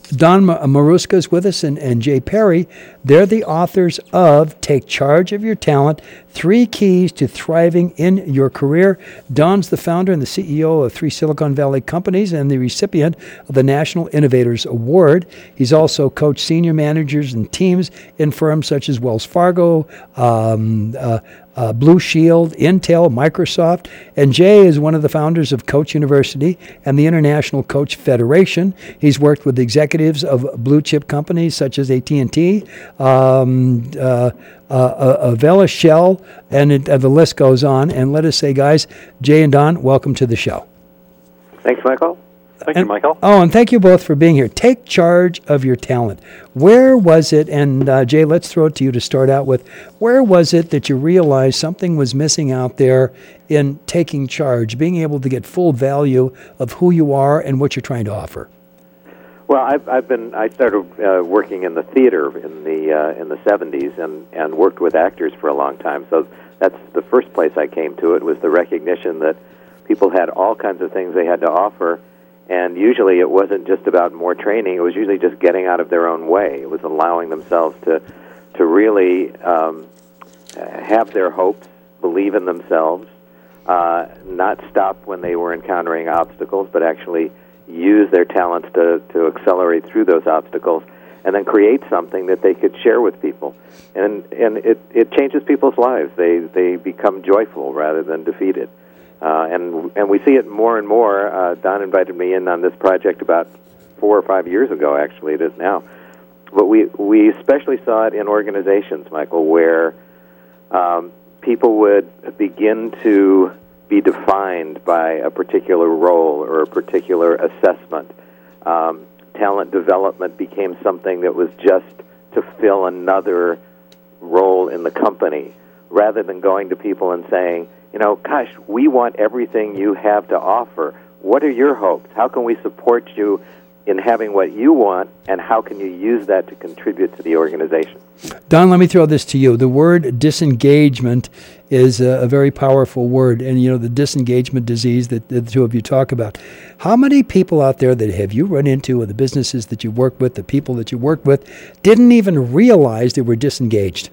Don Maruska is with us, and Jay Perry. They're the authors of Take Charge of Your Talent, 3 Keys to Thriving in Your Career. Don's the founder and the CEO of 3 Silicon Valley companies and the recipient of the National Innovators Award. He's also coached senior managers and teams in firms such as Wells Fargo, Blue Shield, Intel, Microsoft. And Jay is one of the founders of Coach University and the International Coach Federation. He's worked with executives of blue chip companies such as AT&T, Avella, Shell, and the list goes on. And let us say, guys, Jay and Don, welcome to the show. Thanks, Michael. Thank you, Michael. Oh, and thank you both for being here. Take charge of your talent. Where was it, and Jay, let's throw it to you to start out with, where was it that you realized something was missing out there in taking charge, being able to get full value of who you are and what you're trying to offer? Well, I started working in the theater in the 70s and worked with actors for a long time. So that's the first place I came to. It was the recognition that people had all kinds of things they had to offer. And usually it wasn't just about more training. It was usually just getting out of their own way. It was allowing themselves to really have their hopes, believe in themselves, not stop when they were encountering obstacles, but actually use their talents to accelerate through those obstacles, and then create something that they could share with people. And it changes people's lives. They become joyful rather than defeated. And we see it more and more. Don invited me in on this project about 4 or 5 years ago, actually it is now. But we especially saw it in organizations, Michael, where people would begin to be defined by a particular role or a particular assessment. Talent development became something that was just to fill another role in the company, rather than going to people and saying, gosh, we want everything you have to offer. What are your hopes? How can we support you in having what you want, and how can you use that to contribute to the organization? Don, let me throw this to you. The word disengagement is a very powerful word, and the disengagement disease that the two of you talk about. How many people out there that have you run into, or the businesses that you work with, the people that you work with, didn't even realize they were disengaged?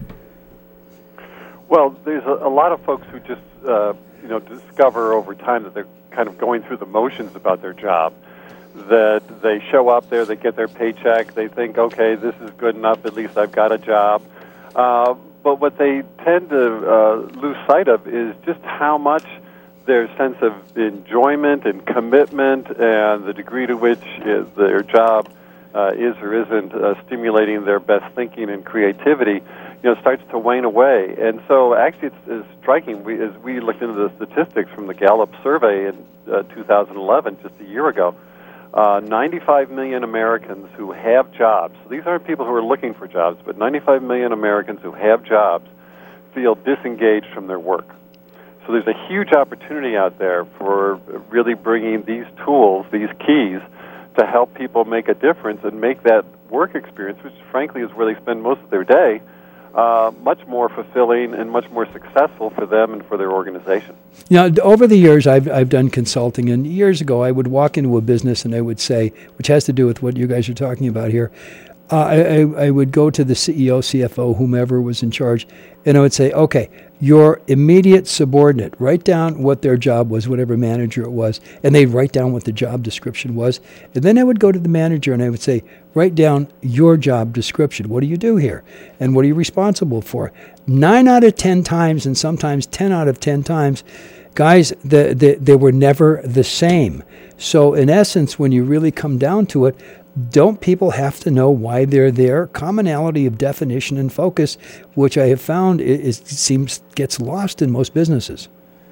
Well, there's a lot of folks who just, discover over time that they're kind of going through the motions about their job, that they show up there, they get their paycheck, they think, okay, this is good enough, at least I've got a job. But what they tend to lose sight of is just how much their sense of enjoyment and commitment and the degree to which their job is or isn't stimulating their best thinking and creativity, starts to wane away. And so actually it's striking. As we looked into the statistics from the Gallup survey in 2011, just a year ago, 95 million Americans who have jobs, so these aren't people who are looking for jobs, but 95 million Americans who have jobs feel disengaged from their work. So there's a huge opportunity out there for really bringing these tools, these keys, to help people make a difference and make that work experience, which frankly is where they spend most of their day, much more fulfilling and much more successful for them and for their organization. Over the years, I've done consulting, and years ago I would walk into a business and I would say, which has to do with what you guys are talking about here, I would go to the CEO, CFO, whomever was in charge, and I would say, okay, your immediate subordinate, write down what their job was, whatever manager it was, and they'd write down what the job description was. And then I would go to the manager and I would say, write down your job description. What do you do here? And what are you responsible for? 9 out of 10 times, and sometimes 10 out of 10 times, guys, they were never the same. So in essence, when you really come down to it, don't people have to know why they're there? Commonality of definition and focus, which I have found seems gets lost in most businesses.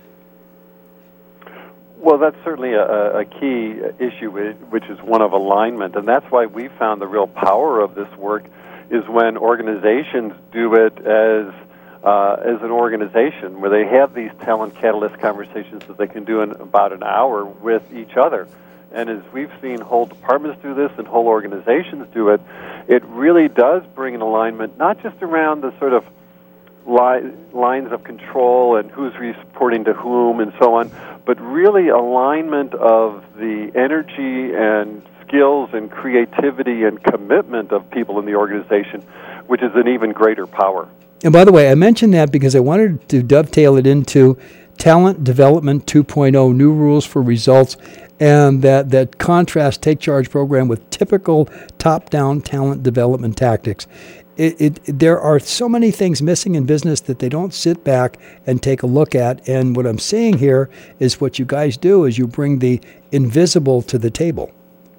Well, that's certainly a key issue, which is one of alignment, and that's why we found the real power of this work is when organizations do it as an organization, where they have these talent catalyst conversations that they can do in about an hour with each other. And as we've seen whole departments do this and whole organizations do it, it really does bring an alignment, not just around the sort of lines of control and who's reporting to whom and so on, but really alignment of the energy and skills and creativity and commitment of people in the organization, which is an even greater power. And by the way, I mentioned that because I wanted to dovetail it into Talent Development 2.0, New Rules for Results, and that contrast Take Charge program with typical top-down talent development tactics. There are so many things missing in business that they don't sit back and take a look at. And what I'm seeing here is what you guys do is you bring the invisible to the table.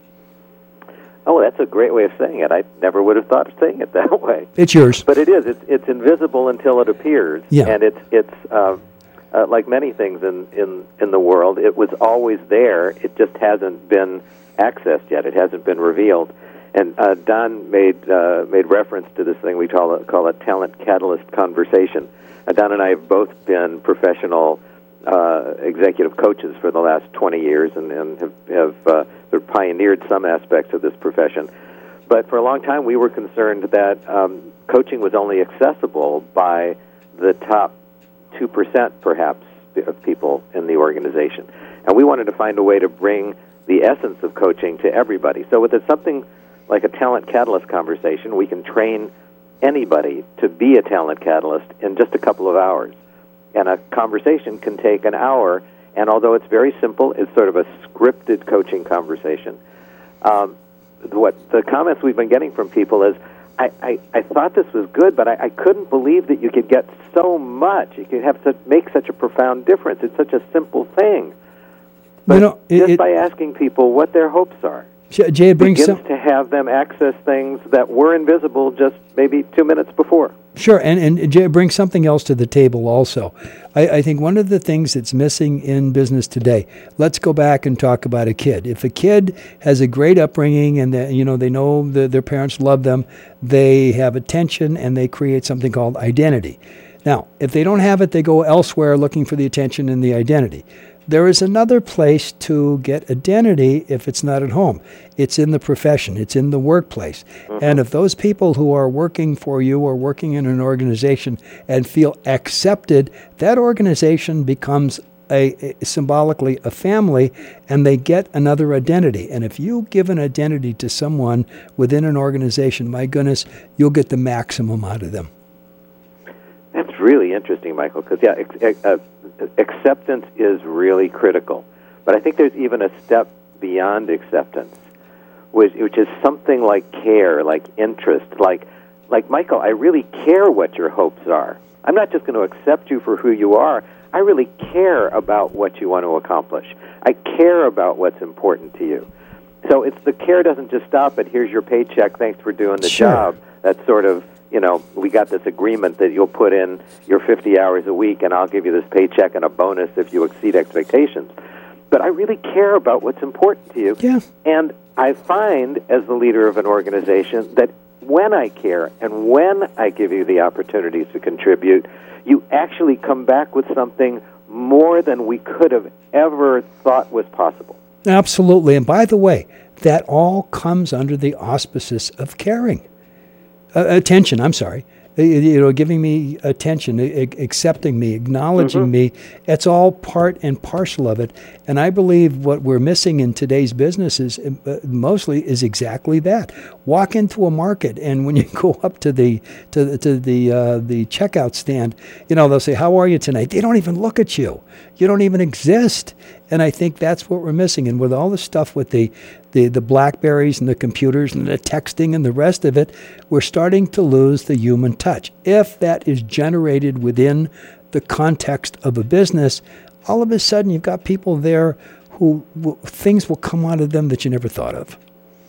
Oh, that's a great way of saying it. I never would have thought of saying it that way. It's yours. But it is. It's invisible until it appears. Yeah. And it's like many things in the world, it was always there. It just hasn't been accessed yet. It hasn't been revealed. And Don made reference to this thing we call a talent catalyst conversation. Don and I have both been professional executive coaches for the last 20 years and have sort of pioneered some aspects of this profession. But for a long time, we were concerned that coaching was only accessible by the top 2%, perhaps, of people in the organization. And we wanted to find a way to bring the essence of coaching to everybody. So with something like a talent catalyst conversation, we can train anybody to be a talent catalyst in just a couple of hours. And a conversation can take an hour, and although it's very simple, it's sort of a scripted coaching conversation. What the comments we've been getting from people is, I thought this was good, but I couldn't believe that you could get so much. You could make such a profound difference. It's such a simple thing. But just by asking people what their hopes are, Jay, it brings begins to have them access things that were invisible just maybe 2 minutes before. Sure, and Jay, brings something else to the table also. I think one of the things that's missing in business today, let's go back and talk about a kid. If a kid has a great upbringing and they know that their parents love them, they have attention and they create something called identity. Now, if they don't have it, they go elsewhere looking for the attention and the identity. There is another place to get identity if it's not at home. It's in the profession. It's in the workplace. Mm-hmm. And if those people who are working for you or working in an organization and feel accepted, that organization becomes symbolically a family, and they get another identity. And if you give an identity to someone within an organization, my goodness, you'll get the maximum out of them. That's really interesting, Michael, because, acceptance is really critical. But I think there's even a step beyond acceptance, which is something like care, like interest, like Michael, I really care what your hopes are. I'm not just going to accept you for who you are. I really care about what you want to accomplish. I care about what's important to you. So the care doesn't just stop at here's your paycheck, thanks for doing the job. That's sort of, we got this agreement that you'll put in your 50 hours a week and I'll give you this paycheck and a bonus if you exceed expectations. But I really care about what's important to you. Yeah. And I find, as the leader of an organization, that when I care and when I give you the opportunities to contribute, you actually come back with something more than we could have ever thought was possible. Absolutely. And by the way, that all comes under the auspices of caring. Attention, I'm sorry. Giving me attention, accepting me, acknowledging me. It's all part and parcel of it. And I believe what we're missing in today's businesses mostly is exactly that. Walk into a market, and when you go up to the checkout stand, they'll say, "How are you tonight?" They don't even look at you. You don't even exist. And I think that's what we're missing. And with all the stuff with the BlackBerries and the computers and the texting and the rest of it, we're starting to lose the human touch. If that is generated within the context of a business, all of a sudden you've got people there who things will come out of them that you never thought of.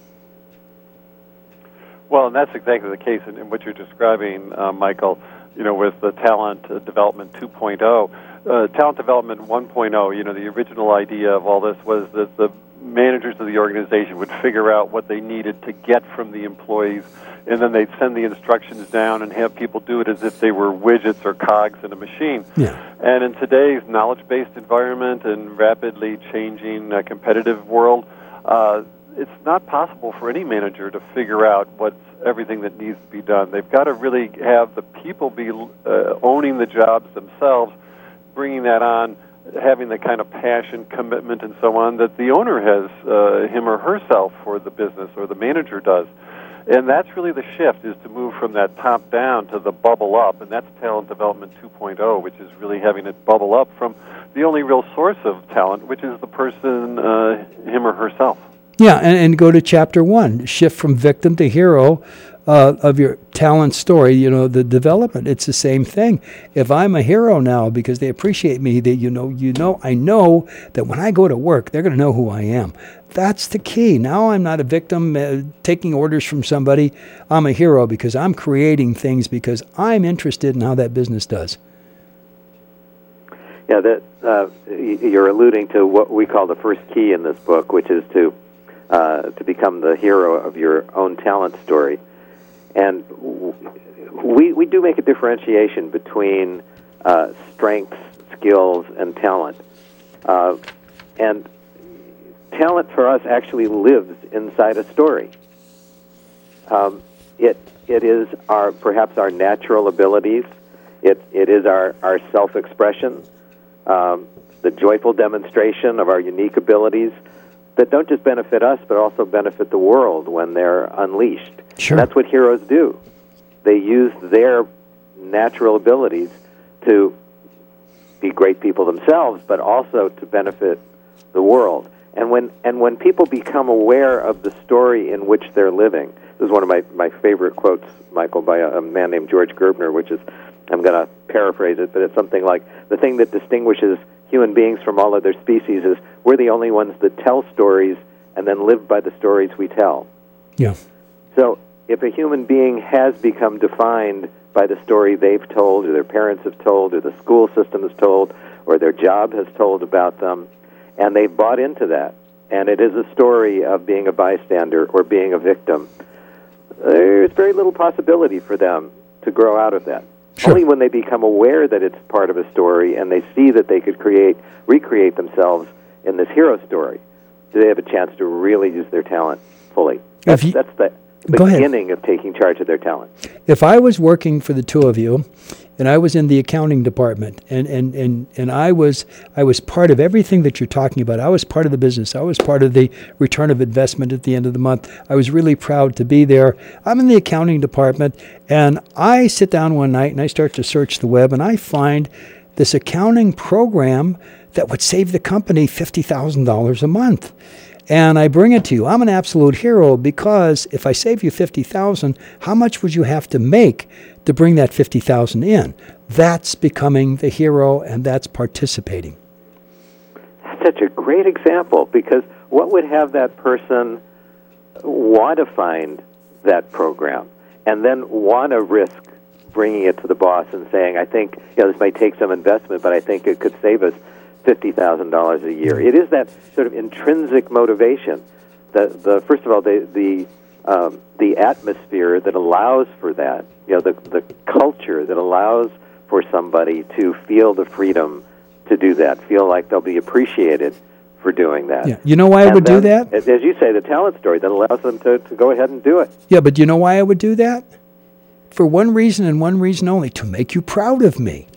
Well, and that's exactly the case in what you're describing, Michael, with the Talent Development 2.0. Talent Development 1.0, the original idea of all this was that the managers of the organization would figure out what they needed to get from the employees, and then they'd send the instructions down and have people do it as if they were widgets or cogs in a machine. Yeah. And in today's knowledge-based environment and rapidly changing competitive world, it's not possible for any manager to figure out what's everything that needs to be done. They've got to really have the people be owning the jobs themselves, bringing that on having the kind of passion, commitment, and so on that the owner has, him or herself, for the business, or the manager does. And that's really the shift, is to move from that top down to the bubble up, and that's talent development 2.0, which is really having it bubble up from the only real source of talent, which is the person, him or herself. Yeah, and go to chapter 1, shift from victim to hero of your talent story, the development. It's the same thing. If I'm a hero now because they appreciate me, that I know that when I go to work, they're going to know who I am. That's the key. Now I'm not a victim taking orders from somebody. I'm a hero because I'm creating things because I'm interested in how that business does. Yeah, you're alluding to what we call the first key in this book, which is to become the hero of your own talent story. And we do make a differentiation between strengths, skills, and talent. And talent for us actually lives inside a story. It is perhaps our natural abilities. It is our self-expression, the joyful demonstration of our unique abilities that don't just benefit us, but also benefit the world when they're unleashed. Sure. And that's what heroes do. They use their natural abilities to be great people themselves, but also to benefit the world. And when people become aware of the story in which they're living, this is one of my favorite quotes, Michael, by a man named George Gerbner, which is, I'm going to paraphrase it, but it's something like, the thing that distinguishes human beings from all other species is we're the only ones that tell stories and then live by the stories we tell. Yeah. So if a human being has become defined by the story they've told, or their parents have told, or the school system has told, or their job has told about them, and they've bought into that, and it is a story of being a bystander or being a victim, there's very little possibility for them to grow out of that. Sure. Only when they become aware that it's part of a story and they see that they could recreate themselves in this hero story, do they have a chance to really use their talent fully. That's the beginning of taking charge of their talent. If I was working for the two of you, and I was in the accounting department, and I was part of everything that you're talking about. I was part of the business. I was part of the return of investment at the end of the month. I was really proud to be there. I'm in the accounting department, and I sit down one night and I start to search the web, and I find this accounting program that would save the company $50,000 a month. And I bring it to you. I'm an absolute hero because if I save you $50,000, how much would you have to make to bring that $50,000 in? That's becoming the hero, and that's participating. That's such a great example, because what would have that person want to find that program and then want to risk bringing it to the boss and saying, I think this might take some investment, but I think it could save us $50,000 a year. It is that sort of intrinsic motivation. First of all, the atmosphere that allows for that. The culture that allows for somebody to feel the freedom to do that, feel like they'll be appreciated for doing that. Yeah. You know why I would do that? As you say, the talent story that allows them to go ahead and do it. Yeah, but you know why I would do that? For one reason and one reason only: to make you proud of me.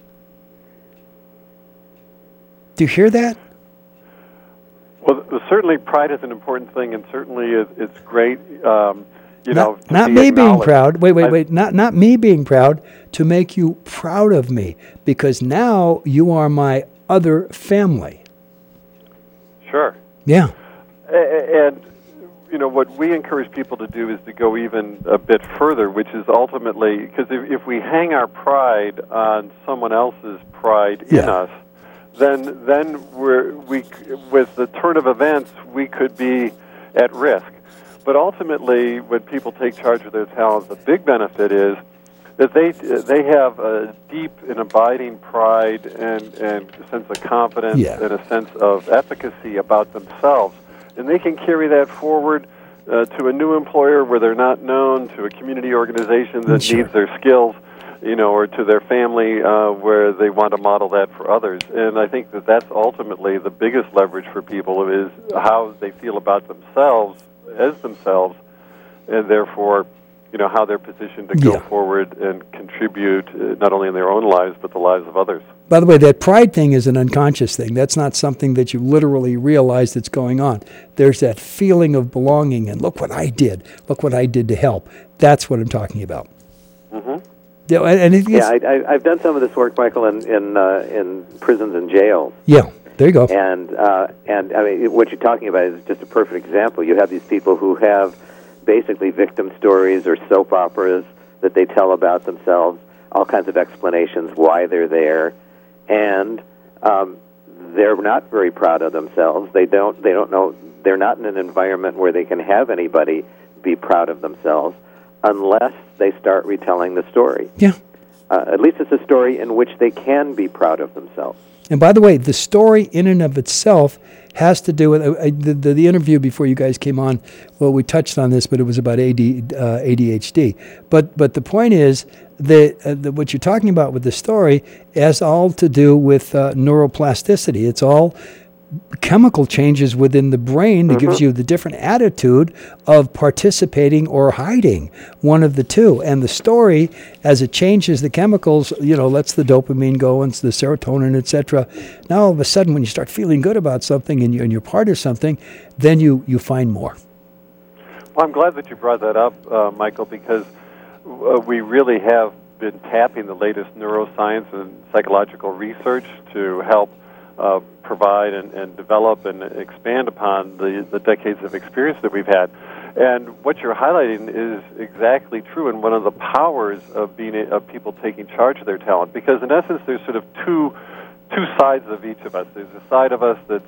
Do you hear that? Well, certainly pride is an important thing, and certainly it's great. Not me being proud. Wait. Not me being proud. To make you proud of me, because now you are my other family. Sure. Yeah. And what we encourage people to do is to go even a bit further, which is ultimately, because if we hang our pride on someone else's pride in us, then with the turn of events, we could be at risk. But ultimately, when people take charge of their talents, the big benefit is that they have a deep and abiding pride and a sense of confidence and a sense of efficacy about themselves. And they can carry that forward to a new employer where they're not known, to a community organization that needs their skills, or to their family where they want to model that for others. And I think that that's ultimately the biggest leverage for people, is how they feel about themselves as themselves, and therefore how they're positioned to go Yeah. forward and contribute not only in their own lives but the lives of others. By the way, that pride thing is an unconscious thing. That's not something that you literally realize that's going on. There's that feeling of belonging, and look what I did. Look what I did to help. That's what I'm talking about. Mm-hmm. Yeah, and it gets, I've done some of this work, Michael, in prisons and jails. yeah, there you go. And I mean, what you're talking about is just a perfect example. You have these people who have basically victim stories or soap operas that they tell about themselves, all kinds of explanations why they're there, and they're not very proud of themselves. They don't know. They're not in an environment where they can have anybody be proud of themselves unless they start retelling the story. Yeah. At least it's a story in which they can be proud of themselves. And by the way, the story in and of itself has to do with the interview before you guys came on. Well, we touched on this, but it was about ADHD. But the point is that what you're talking about with the story has all to do with neuroplasticity. It's all chemical changes within the brain that gives you the different attitude of participating or hiding, one of the two. And the story, as it changes the chemicals, lets the dopamine go and the serotonin, etc. Now all of a sudden, when you start feeling good about something and you're part of something, then you find more. Well, I'm glad that you brought that up, Michael, because we really have been tapping the latest neuroscience and psychological research to help provide and develop and expand upon the decades of experience that we've had. And what you're highlighting is exactly true, and one of the powers of people taking charge of their talent. Because in essence, there's sort of two sides of each of us. There's a side of us that's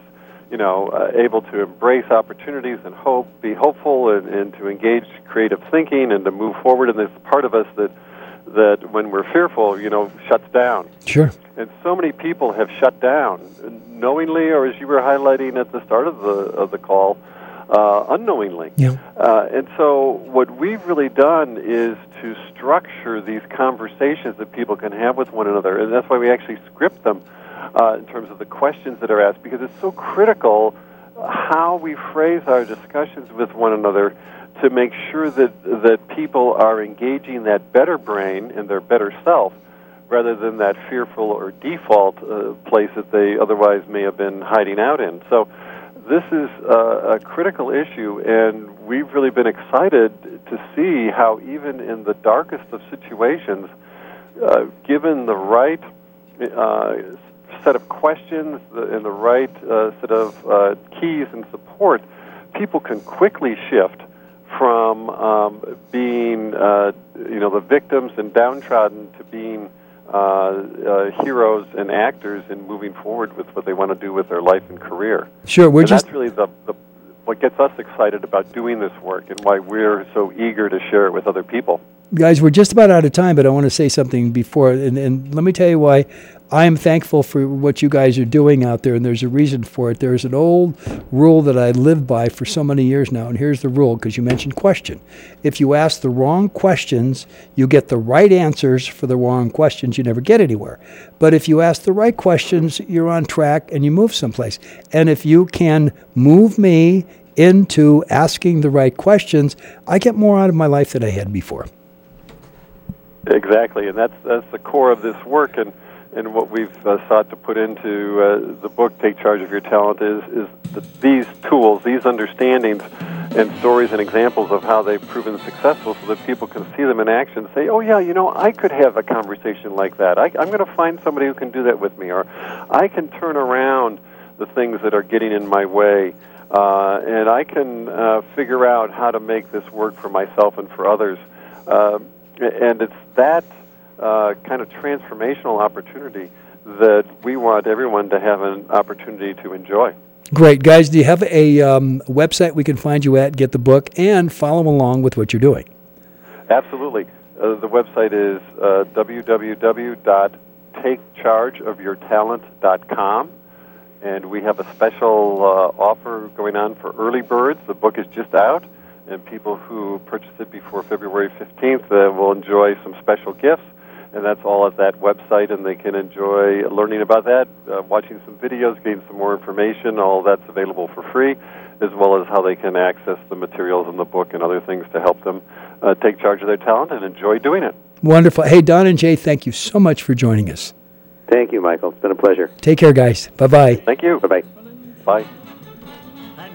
able to embrace opportunities and be hopeful, and to engage creative thinking and to move forward. And there's part of us that when we're fearful, shuts down. Sure. And so many people have shut down, knowingly, or as you were highlighting at the start of the call, unknowingly. Yeah. And so what we've really done is to structure these conversations that people can have with one another, and that's why we actually script them in terms of the questions that are asked, because it's so critical how we phrase our discussions with one another to make sure that people are engaging that better brain and their better self, rather than that fearful or default place that they otherwise may have been hiding out in. So this is a critical issue, and we've really been excited to see how even in the darkest of situations, given the right set of questions and the right set of keys and support, people can quickly shift from being the victims and downtrodden to being heroes and actors in moving forward with what they want to do with their life and career. Sure, that's really what gets us excited about doing this work, and why we're so eager to share it with other people. Guys, we're just about out of time, but I want to say something before, and let me tell you why I am thankful for what you guys are doing out there, and there's a reason for it. There's an old rule that I lived by for so many years now, and here's the rule, because you mentioned question. If you ask the wrong questions, you get the right answers for the wrong questions, you never get anywhere. But if you ask the right questions, you're on track and you move someplace. And if you can move me into asking the right questions, I get more out of my life than I had before. Exactly, and that's the core of this work, and what we've sought to put into the book, Take Charge of Your Talent, is these tools, these understandings, and stories and examples of how they've proven successful, so that people can see them in action and say, oh yeah, I could have a conversation like that. I'm going to find somebody who can do that with me, or I can turn around the things that are getting in my way, and I can figure out how to make this work for myself and for others. And it's that kind of transformational opportunity that we want everyone to have an opportunity to enjoy. Great. Guys, do you have a website we can find you at, get the book, and follow along with what you're doing? Absolutely. The website is www.takechargeofyourtalent.com, and we have a special offer going on for early birds. The book is just out, and people who purchase it before February 15th will enjoy some special gifts, and that's all at that website, and they can enjoy learning about that, watching some videos, getting some more information. All that's available for free, as well as how they can access the materials in the book and other things to help them take charge of their talent and enjoy doing it. Wonderful. Hey, Don and Jay, thank you so much for joining us. Thank you, Michael. It's been a pleasure. Take care, guys. Bye-bye. Thank you. Bye-bye. Bye.